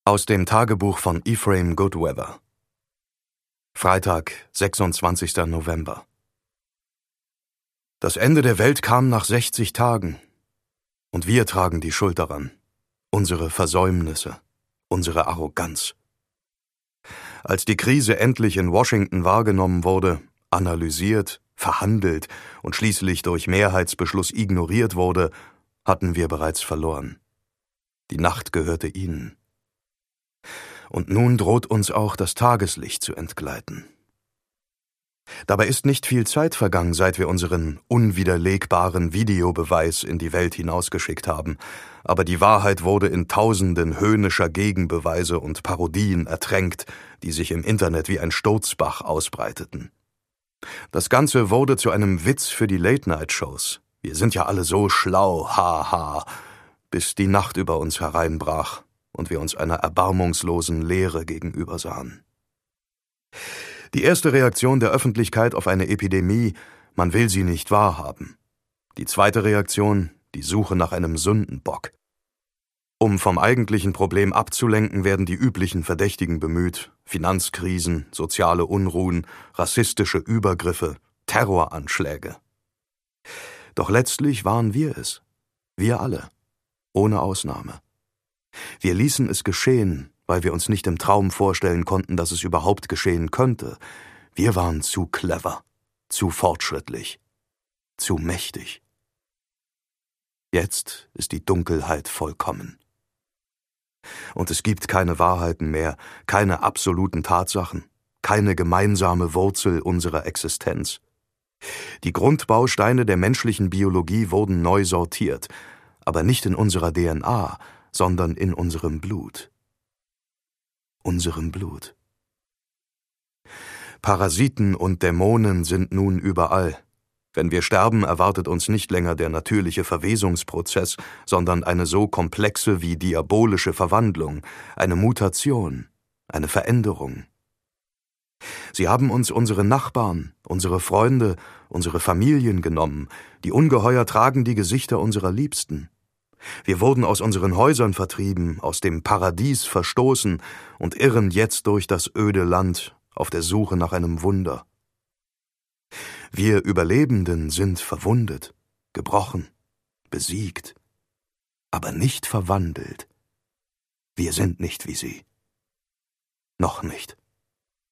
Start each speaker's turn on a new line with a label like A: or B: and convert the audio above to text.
A: Aus dem Tagebuch von Ephraim Goodweather. Freitag, 26. November. Das Ende der Welt kam nach 60 Tagen. Und wir tragen die Schuld daran. Unsere Versäumnisse, unsere Arroganz. Als die Krise endlich in Washington wahrgenommen wurde, analysiert, verhandelt und schließlich durch Mehrheitsbeschluss ignoriert wurde, hatten wir bereits verloren. Die Nacht gehörte ihnen. Und nun droht uns auch das Tageslicht zu entgleiten. Dabei ist nicht viel Zeit vergangen, seit wir unseren unwiderlegbaren Videobeweis in die Welt hinausgeschickt haben, aber die Wahrheit wurde in Tausenden höhnischer Gegenbeweise und Parodien ertränkt, die sich im Internet wie ein Sturzbach ausbreiteten. Das Ganze wurde zu einem Witz für die Late-Night-Shows. Wir sind ja alle so schlau, haha, bis die Nacht über uns hereinbrach und wir uns einer erbarmungslosen Leere gegenübersahen. Die erste Reaktion der Öffentlichkeit auf eine Epidemie: man will sie nicht wahrhaben. Die zweite Reaktion: die Suche nach einem Sündenbock. Um vom eigentlichen Problem abzulenken, werden die üblichen Verdächtigen bemüht: Finanzkrisen, soziale Unruhen, rassistische Übergriffe, Terroranschläge. Doch letztlich waren wir es. Wir alle. Ohne Ausnahme. Wir ließen es geschehen, weil wir uns nicht im Traum vorstellen konnten, dass es überhaupt geschehen könnte. Wir waren zu clever, zu fortschrittlich, zu mächtig. Jetzt ist die Dunkelheit vollkommen. Und es gibt keine Wahrheiten mehr, keine absoluten Tatsachen, keine gemeinsame Wurzel unserer Existenz. Die Grundbausteine der menschlichen Biologie wurden neu sortiert, aber nicht in unserer DNA, sondern in unserem Blut. Unserem Blut. Parasiten und Dämonen sind nun überall. Wenn wir sterben, erwartet uns nicht länger der natürliche Verwesungsprozess, sondern eine so komplexe wie diabolische Verwandlung, eine Mutation, eine Veränderung. Sie haben uns unsere Nachbarn, unsere Freunde, unsere Familien genommen, die Ungeheuer tragen die Gesichter unserer Liebsten. Wir wurden aus unseren Häusern vertrieben, aus dem Paradies verstoßen und irren jetzt durch das öde Land auf der Suche nach einem Wunder. Wir Überlebenden sind verwundet, gebrochen, besiegt, aber nicht verwandelt. Wir sind nicht wie sie. Noch nicht.